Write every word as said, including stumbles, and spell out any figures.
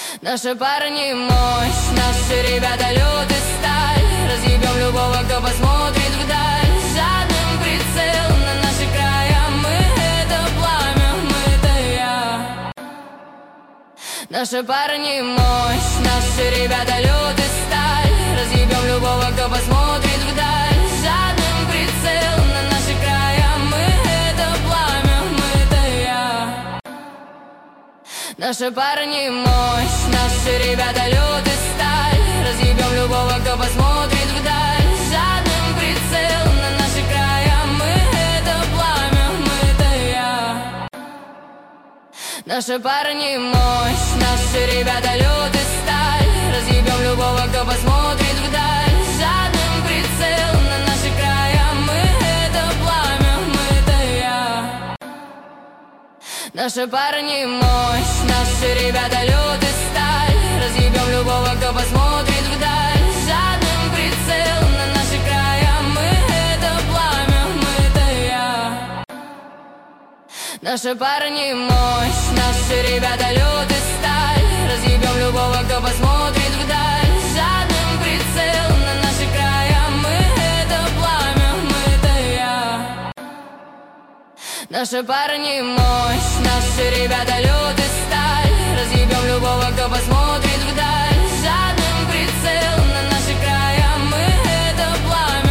Наши парни мощь, наши ребята лед и сталь. Разъебем любого, кто посмотрит вдаль. Жадным прицелом на наши края. Мы это пламя, мы это я. Наши парни мощь, наши ребята лед и сталь. Разъебем любого, кто посмотрит вдаль. Жадным прицелом на наши края. Мы это пламя, мы это я. Наши парни мощь, наши ребята лед и сталь. Разъебем любого, кто посмотрит вдаль. Жадным прицелом на наши края. Мы это пламя, мы это я. Наши парни мощь, наши ребята лед и сталь. Разъебем любого, кто посмотрит вдаль. Жадным прицелом на наши края. Мы это пламя, мы это я. Наши парни мощь, наши ребята лед и сталь. Разъебем любого, кто посмотрит вдаль. Жадным прицелом на наши края. Мы это пламя, мы это я. Наши парни мощь, наши ребята лед и сталь. Разъебем любого, кто посмотрит вдаль. Жадным прицелом на наши края. Мы это пламя, мы это я. Наши парни мощь.